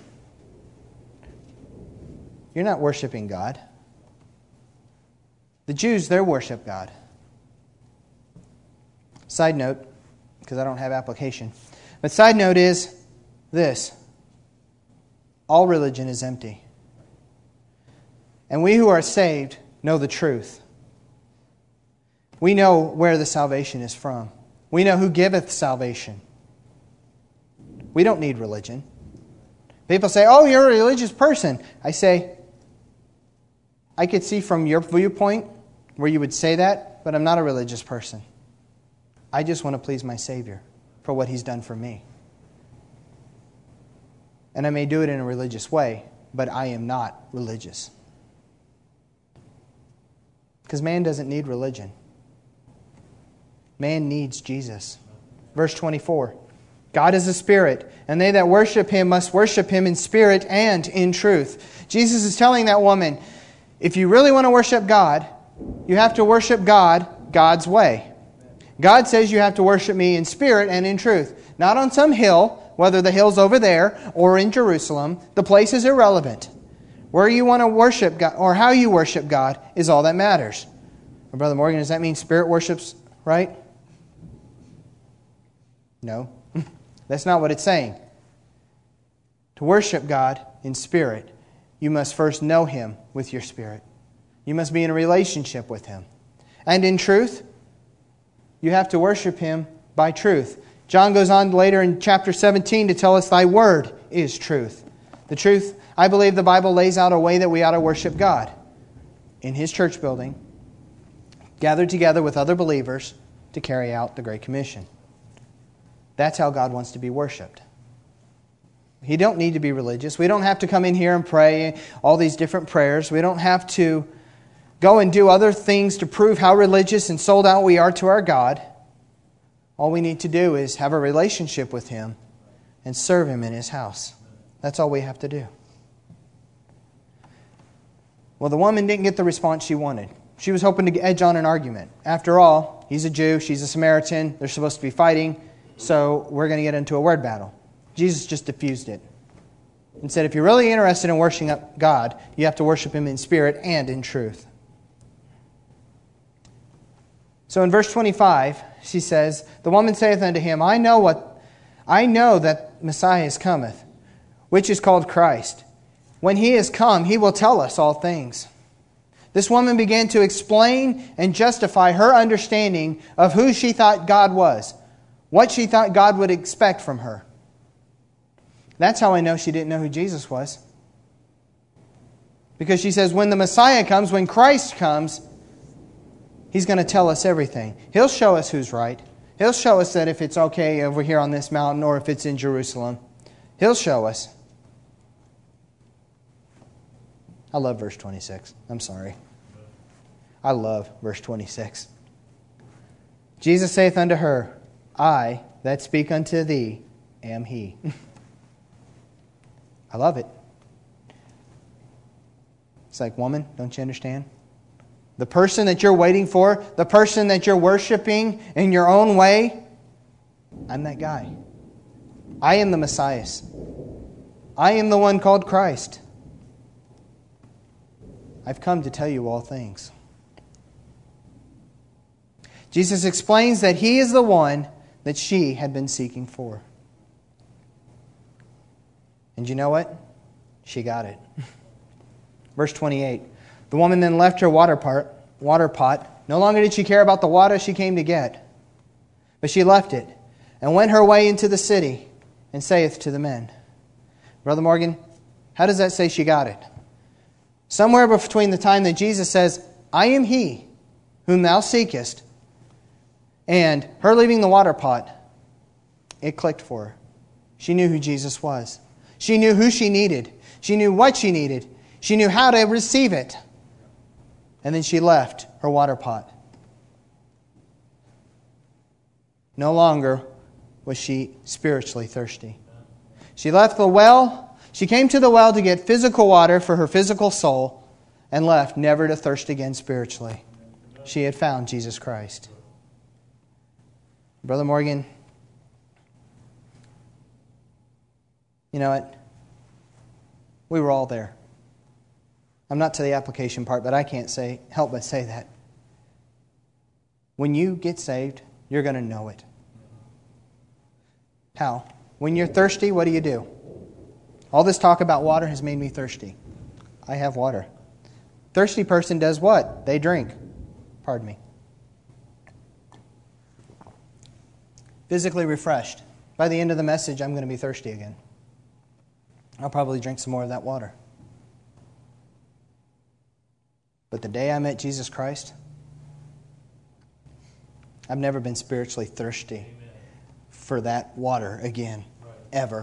You're not worshiping God. The Jews, they worship God. Side note, because I don't have application. But side note is this. All religion is empty. And we who are saved know the truth. We know where the salvation is from. We know who giveth salvation. We don't need religion. People say, oh, you're a religious person. I say, I could see from your viewpoint where you would say that, but I'm not a religious person. I just want to please my Savior for what He's done for me. And I may do it in a religious way, but I am not religious. Because man doesn't need religion. Man needs Jesus. Verse 24. God is a spirit, and they that worship Him must worship Him in spirit and in truth. Jesus is telling that woman, if you really want to worship God, you have to worship God God's way. God says you have to worship me in spirit and in truth. Not on some hill, whether the hill's over there or in Jerusalem. The place is irrelevant. Where you want to worship God or how you worship God is all that matters. Well, Brother Morgan, does that mean spirit worship's right? No. That's not what it's saying. To worship God in spirit, you must first know Him with your spirit. You must be in a relationship with Him. And in truth, you have to worship Him by truth. John goes on later in chapter 17 to tell us, Thy word is truth. The truth, I believe the Bible lays out a way that we ought to worship God in His church building, gathered together with other believers to carry out the Great Commission. That's how God wants to be worshipped. He don't need to be religious. We don't have to come in here and pray all these different prayers. We don't have to go and do other things to prove how religious and sold out we are to our God. All we need to do is have a relationship with Him and serve Him in His house. That's all we have to do. Well, the woman didn't get the response she wanted. She was hoping to edge on an argument. After all, he's a Jew, she's a Samaritan, they're supposed to be fighting, so we're going to get into a word battle. Jesus just diffused it and said, if you're really interested in worshiping God, you have to worship Him in spirit and in truth. So in verse 25, she says, the woman saith unto him, I know that Messiah is cometh, which is called Christ. When He is come, He will tell us all things. This woman began to explain and justify her understanding of who she thought God was, what she thought God would expect from her. That's how I know she didn't know who Jesus was. Because she says, when the Messiah comes, when Christ comes, He's going to tell us everything. He'll show us who's right. He'll show us that if it's okay over here on this mountain or if it's in Jerusalem. He'll show us. I love verse 26. I'm sorry. I love verse 26. Jesus saith unto her, I that speak unto thee am He. I love it. It's like, woman, don't you understand? The person that you're waiting for, the person that you're worshiping in your own way, I'm that guy. I am the Messiah. I am the one called Christ. I've come to tell you all things. Jesus explains that He is the one that she had been seeking for. And you know what? She got it. Verse 28. The woman then left her water pot. No longer did she care about the water she came to get, but she left it and went her way into the city and saith to the men. Brother Morgan, how does that say she got it? Somewhere between the time that Jesus says, I am He whom thou seekest, and her leaving the water pot, it clicked for her. She knew who Jesus was. She knew who she needed. She knew what she needed. She knew how to receive it. And then she left her water pot. No longer was she spiritually thirsty. She left the well. She came to the well to get physical water for her physical soul and left never to thirst again spiritually. She had found Jesus Christ. Brother Morgan, you know what? We were all there. I'm not to the application part, but I can't help but say that. When you get saved, you're going to know it. How? When you're thirsty, what do? All this talk about water has made me thirsty. I have water. Thirsty person does what? They drink. Pardon me. Physically refreshed. By the end of the message, I'm going to be thirsty again. I'll probably drink some more of that water. But the day I met Jesus Christ, I've never been spiritually thirsty for that water again, ever.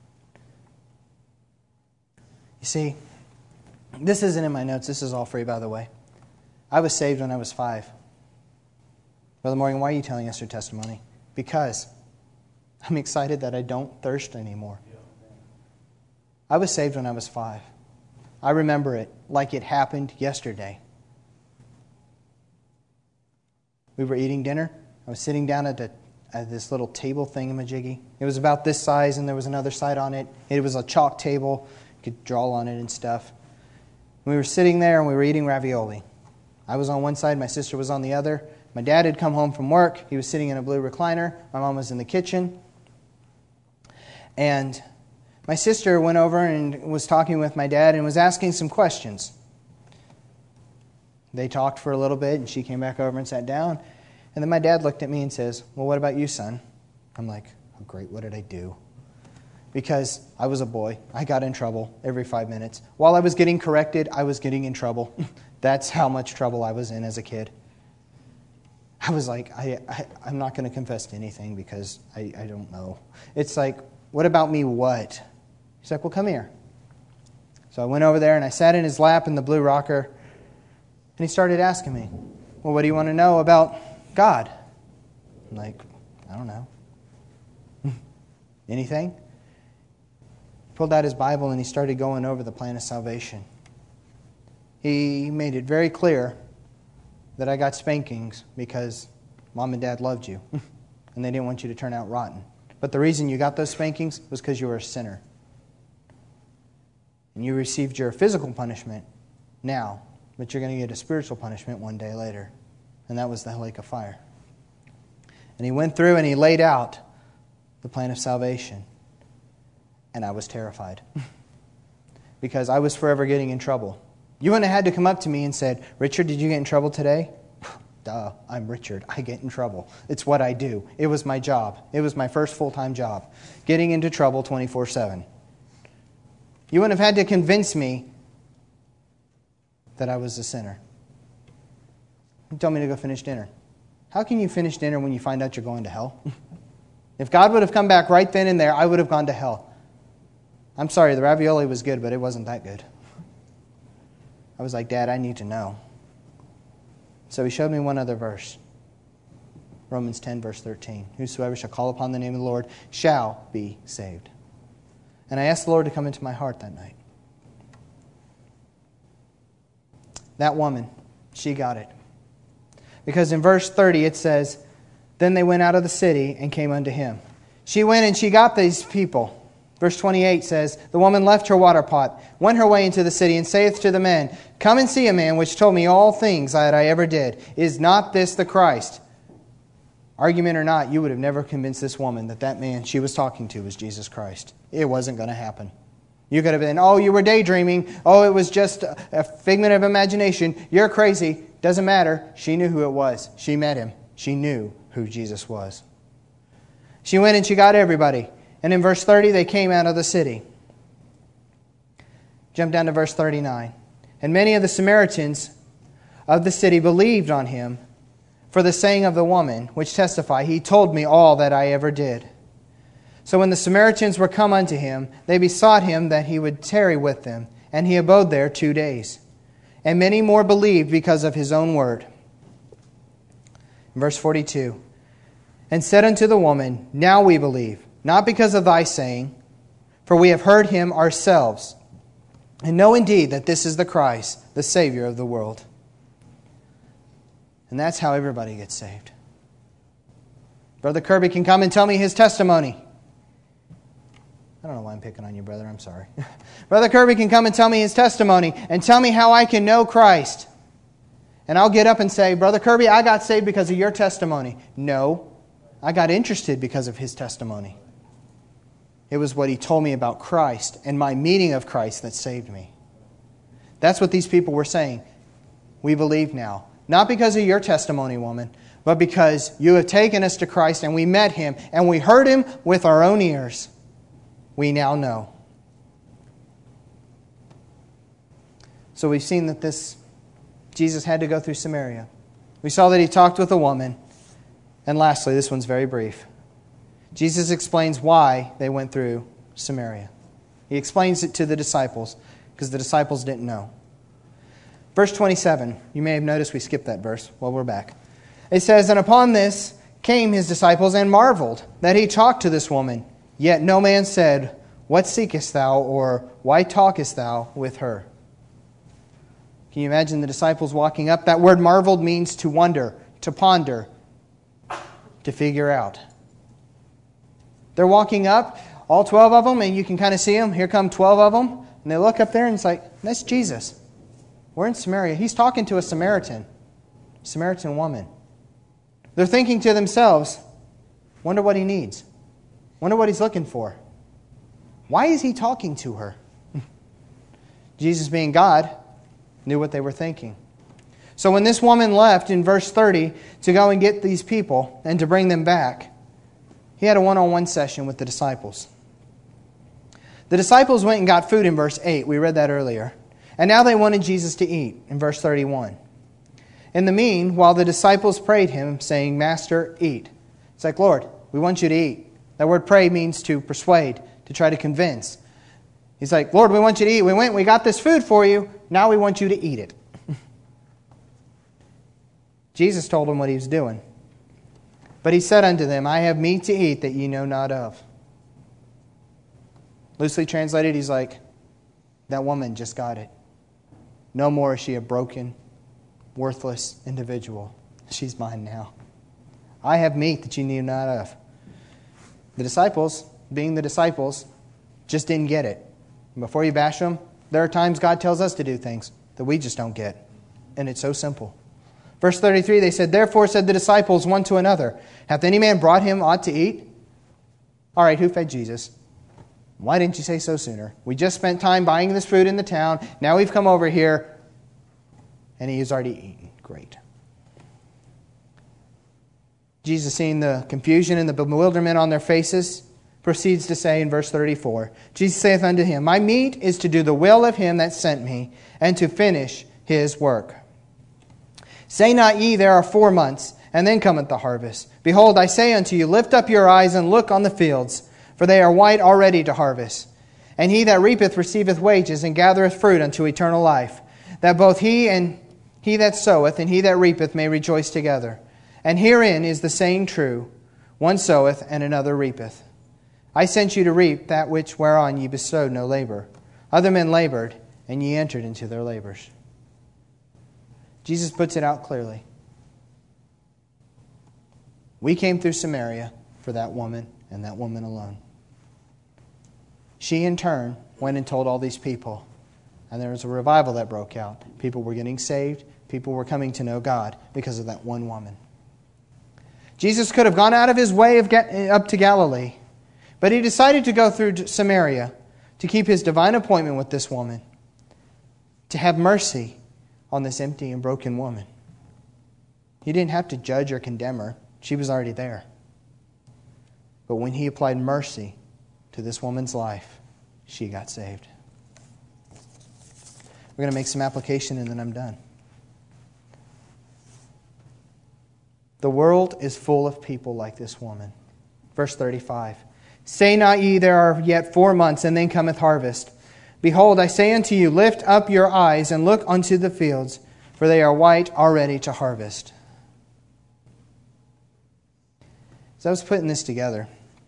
You see, this isn't in my notes. This is all free, by the way. I was saved when I was 5. Brother Morgan, why are you telling us your testimony? Because I'm excited that I don't thirst anymore. I was saved when I was 5. I remember it like it happened yesterday. We were eating dinner. I was sitting down at this little table thingamajiggy. It was about this size, and there was another side on it. It was a chalk table. You could draw on it and stuff. We were sitting there, and we were eating ravioli. I was on one side. My sister was on the other. My dad had come home from work. He was sitting in a blue recliner. My mom was in the kitchen. And my sister went over and was talking with my dad and was asking some questions. They talked for a little bit, and she came back over and sat down. And then my dad looked at me and says, well, what about you, son? I'm like, oh, great, what did I do? Because I was a boy. I got in trouble every 5 minutes. While I was getting corrected, I was getting in trouble. That's how much trouble I was in as a kid. I was like, I'm not going to confess to anything because I don't know. It's like, what about me what? He's like, well, come here. So I went over there and I sat in his lap in the blue rocker. And he started asking me, well, what do you want to know about God? I'm like, I don't know. Anything? He pulled out his Bible and he started going over the plan of salvation. He made it very clear that I got spankings because Mom and Dad loved you and they didn't want you to turn out rotten. But the reason you got those spankings was because you were a sinner. And you received your physical punishment now, but you're going to get a spiritual punishment one day later. And that was the lake of fire. And he went through and he laid out the plan of salvation. And I was terrified. Because I was forever getting in trouble. You wouldn't have had to come up to me and said, Richard, did you get in trouble today? Duh, I'm Richard. I get in trouble. It's what I do. It was my job. It was my first full-time job. Getting into trouble 24/7. You wouldn't have had to convince me that I was a sinner. You told me to go finish dinner. How can you finish dinner when you find out you're going to hell? If God would have come back right then and there, I would have gone to hell. I'm sorry, the ravioli was good, but it wasn't that good. I was like, Dad, I need to know. So he showed me one other verse. Romans 10, verse 13. Whosoever shall call upon the name of the Lord shall be saved. And I asked the Lord to come into my heart that night. That woman, she got it. Because in verse 30 it says, then they went out of the city and came unto him. She went and she got these people. Verse 28 says, the woman left her water pot, went her way into the city, and saith to the men, come and see a man which told me all things that I ever did. Is not this the Christ? Argument or not, you would have never convinced this woman that that man she was talking to was Jesus Christ. It wasn't going to happen. You could have been, oh, you were daydreaming. Oh, it was just a figment of imagination. You're crazy. Doesn't matter. She knew who it was. She met him. She knew who Jesus was. She went and she got everybody. And in verse 30, they came out of the city. Jump down to verse 39. And many of the Samaritans of the city believed on him for the saying of the woman, which testify, he told me all that I ever did. So when the Samaritans were come unto him, they besought him that he would tarry with them. And he abode there 2 days. And many more believed because of his own word. Verse 42. And said unto the woman, now we believe, not because of thy saying, for we have heard him ourselves, and know indeed that this is the Christ, the Savior of the world. And that's how everybody gets saved. Brother Kirby can come and tell me his testimony. I don't know why I'm picking on you, brother. I'm sorry. Brother Kirby can come and tell me his testimony and tell me how I can know Christ. And I'll get up and say, Brother Kirby, I got saved because of your testimony. No, I got interested because of his testimony. It was what he told me about Christ and my meeting of Christ that saved me. That's what these people were saying. We believe now. Not because of your testimony, woman, but because you have taken us to Christ and we met him and we heard him with our own ears. We now know. So we've seen that Jesus had to go through Samaria. We saw that he talked with a woman. And lastly, this one's very brief. Jesus explains why they went through Samaria. He explains it to the disciples because the disciples didn't know. Verse 27, you may have noticed we skipped that verse. Well, we're back. It says, and upon this came his disciples and marveled that he talked to this woman. Yet no man said, what seekest thou, or why talkest thou with her? Can you imagine the disciples walking up? That word marveled means to wonder, to ponder, to figure out. They're walking up, all 12 of them, and you can kind of see them. Here come 12 of them. And they look up there and it's like, that's Jesus. We're in Samaria. He's talking to a Samaritan woman. They're thinking to themselves, wonder what he needs. Wonder what he's looking for. Why is he talking to her? Jesus, being God, knew what they were thinking. So when this woman left in verse 30 to go and get these people and to bring them back, he had a one-on-one session with the disciples. The disciples went and got food in verse 8. We read that earlier. And now they wanted Jesus to eat in verse 31. In the meanwhile, the disciples prayed him, saying, Master, eat. It's like, Lord, we want you to eat. That word pray means to persuade, to try to convince. He's like, Lord, we want you to eat. We got this food for you. Now we want you to eat it. Jesus told them what he was doing. But he said unto them, I have meat to eat that ye know not of. Loosely translated, he's like, that woman just got it. No more is she a broken, worthless individual. She's mine now. I have meat that you knew not of. The disciples, being the disciples, just didn't get it. And before you bash them, there are times God tells us to do things that we just don't get. And it's so simple. Verse 33, they said, Therefore said the disciples one to another, Hath any man brought him aught to eat? All right, who fed Jesus? Why didn't you say so sooner? We just spent time buying this food in the town. Now we've come over here, and he has already eaten. Great. Jesus, seeing the confusion and the bewilderment on their faces, proceeds to say in verse 34, Jesus saith unto him, My meat is to do the will of him that sent me, and to finish his work. Say not ye, there are 4 months, and then cometh the harvest. Behold, I say unto you, lift up your eyes and look on the fields, for they are white already to harvest. And he that reapeth receiveth wages, and gathereth fruit unto eternal life, that both he and he that soweth and he that reapeth may rejoice together. And herein is the saying true, one soweth and another reapeth. I sent you to reap that which whereon ye bestowed no labor. Other men labored, and ye entered into their labors. Jesus puts it out clearly. We came through Samaria for that woman and that woman alone. She in turn went and told all these people. And there was a revival that broke out. People were getting saved. People were coming to know God because of that one woman. Jesus could have gone out of his way up to Galilee, but he decided to go through Samaria to keep his divine appointment with this woman, to have mercy on this empty and broken woman. He didn't have to judge or condemn her. She was already there. But when he applied mercy to this woman's life, she got saved. We're going to make some application and then I'm done. The world is full of people like this woman. Verse 35. Say not ye, there are yet 4 months, and then cometh harvest. Behold, I say unto you, lift up your eyes and look unto the fields, for they are white already to harvest. As I was putting this together,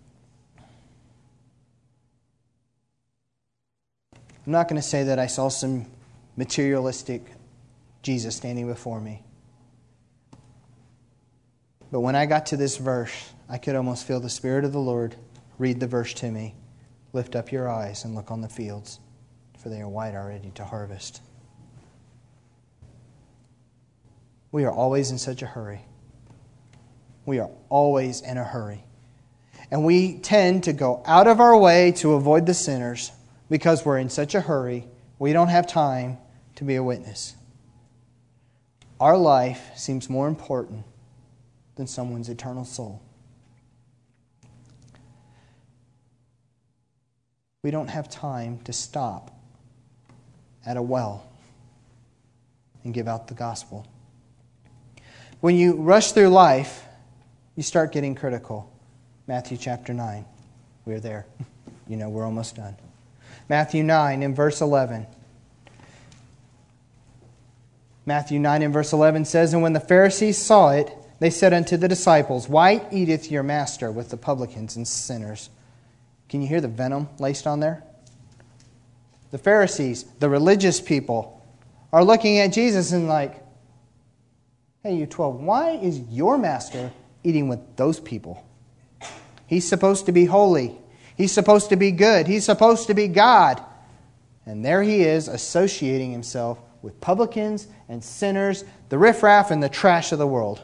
I'm not going to say that I saw some materialistic Jesus standing before me. But when I got to this verse, I could almost feel the Spirit of the Lord read the verse to me. Lift up your eyes and look on the fields, for they are white already to harvest. We are always in such a hurry. We are always in a hurry. And we tend to go out of our way to avoid the sinners because we're in such a hurry, we don't have time to be a witness. Our life seems more important than someone's eternal soul. We don't have time to stop at a well and give out the gospel. When you rush through life, you start getting critical. Matthew chapter 9. We're there. You know, we're almost done. Matthew 9 in verse 11. Matthew 9 in verse 11 says, And when the Pharisees saw it, they said unto the disciples, Why eateth your master with the publicans and sinners? Can you hear the venom laced on there? The Pharisees, the religious people, are looking at Jesus and like, Hey, you 12, why is your master eating with those people? He's supposed to be holy. He's supposed to be good. He's supposed to be God. And there he is associating himself with publicans and sinners, the riffraff and the trash of the world.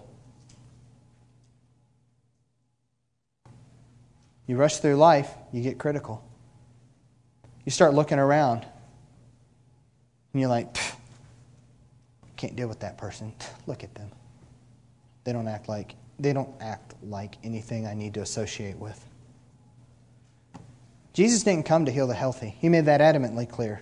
You rush through life, you get critical. You start looking around, and you're like, can't deal with that person. Look at them. They don't act like anything I need to associate with. Jesus didn't come to heal the healthy. He made that adamantly clear.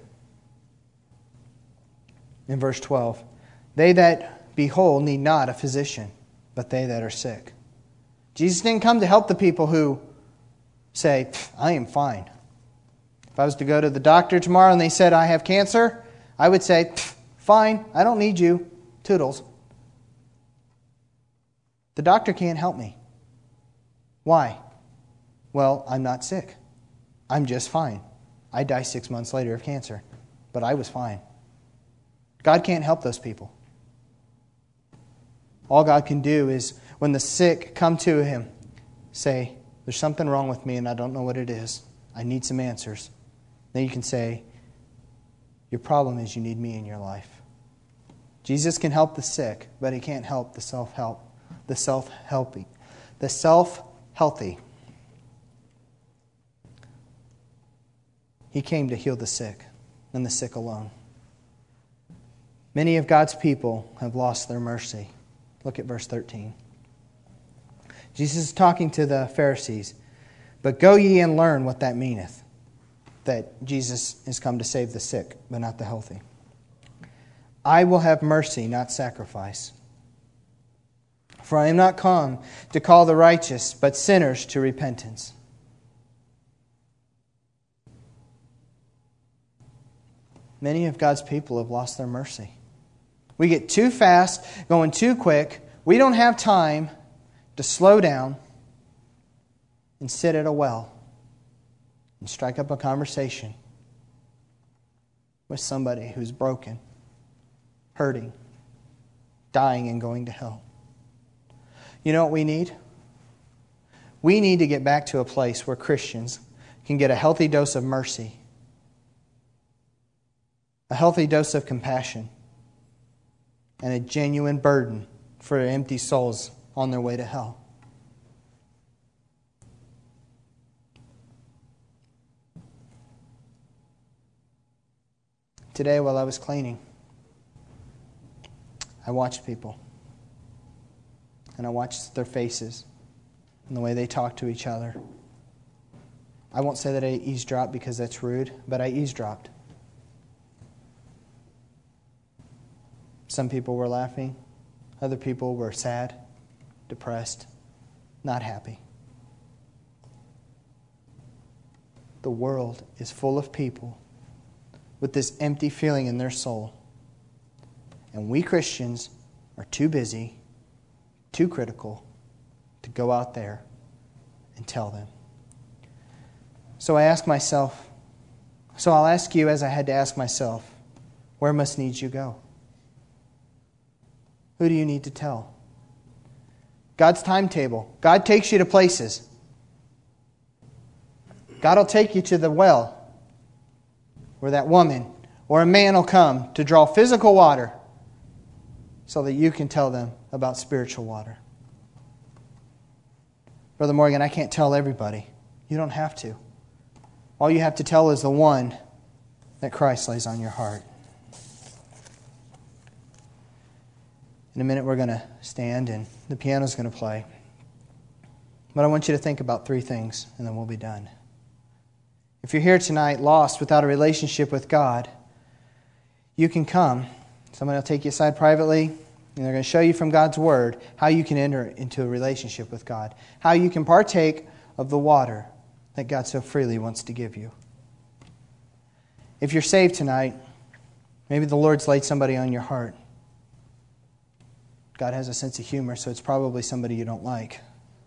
In verse 12, they that be whole need not a physician, but they that are sick. Jesus didn't come to help the people who say, I am fine. If I was to go to the doctor tomorrow and they said I have cancer, I would say, fine, I don't need you. Toodles. The doctor can't help me. Why? Well, I'm not sick. I'm just fine. I die 6 months later of cancer, but I was fine. God can't help those people. All God can do is, when the sick come to Him, say, there's something wrong with me and I don't know what it is. I need some answers. Then you can say, your problem is you need me in your life. Jesus can help the sick, but He can't help the self-healthy. He came to heal the sick, and the sick alone. Many of God's people have lost their mercy. Look at verse 13. Jesus is talking to the Pharisees. But go ye and learn what that meaneth, that Jesus is come to save the sick, but not the healthy. I will have mercy, not sacrifice. For I am not come to call the righteous, but sinners to repentance. Many of God's people have lost their mercy. We get too fast, going too quick. We don't have time to slow down and sit at a well and strike up a conversation with somebody who's broken, hurting, dying, and going to hell. You know what we need? We need to get back to a place where Christians can get a healthy dose of mercy, a healthy dose of compassion, and a genuine burden for empty souls on their way to hell. Today, while I was cleaning, I watched people. And I watched their faces and the way they talk to each other. I won't say that I eavesdropped because that's rude, but I eavesdropped. Some people were laughing. Other people were sad, depressed, not happy. The world is full of people with this empty feeling in their soul. And we Christians are too busy, too critical to go out there and tell them. So I'll ask you as I had to ask myself, where must needs you go? Who do you need to tell? God's timetable. God takes you to places. God will take you to the well where that woman or a man will come to draw physical water so that you can tell them about spiritual water. Brother Morgan, I can't tell everybody. You don't have to. All you have to tell is the one that Christ lays on your heart. In a minute we're going to stand and the piano's going to play. But I want you to think about 3 things and then we'll be done. If you're here tonight lost without a relationship with God, you can come. Somebody will take you aside privately and they're going to show you from God's Word how you can enter into a relationship with God. How you can partake of the water that God so freely wants to give you. If you're saved tonight, maybe the Lord's laid somebody on your heart. God has a sense of humor, so it's probably somebody you don't like.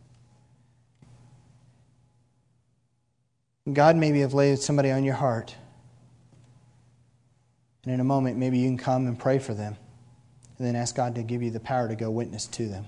God maybe have laid somebody on your heart. And in a moment, maybe you can come and pray for them. And then ask God to give you the power to go witness to them.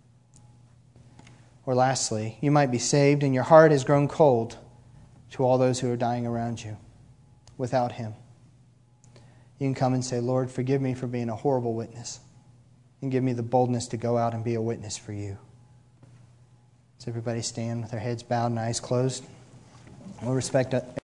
Or lastly, you might be saved and your heart has grown cold to all those who are dying around you without Him. You can come and say, Lord, forgive me for being a horrible witness. And give me the boldness to go out and be a witness for you. So everybody stand with their heads bowed and eyes closed. We'll respect